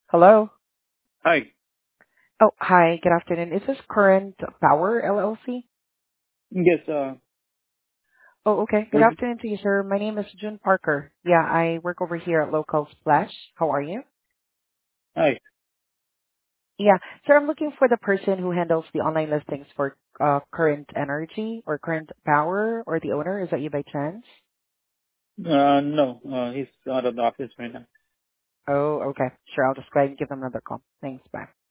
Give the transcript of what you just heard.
Hello. Hi. Oh, hi. Good afternoon. Is this Current Power LLC? Yes, Oh, okay. Good with afternoon to you, sir. My name is June Parker. Yeah, I work over here at Local Splash. How are you? hi. Yeah, sir, I'm looking for the person who handles the online listings for Current Energy or Current Power or the owner. Is that you by chance? No, he's out of the office right now. Oh, okay. Sure. I'll just go ahead and give them another call. Thanks. Bye.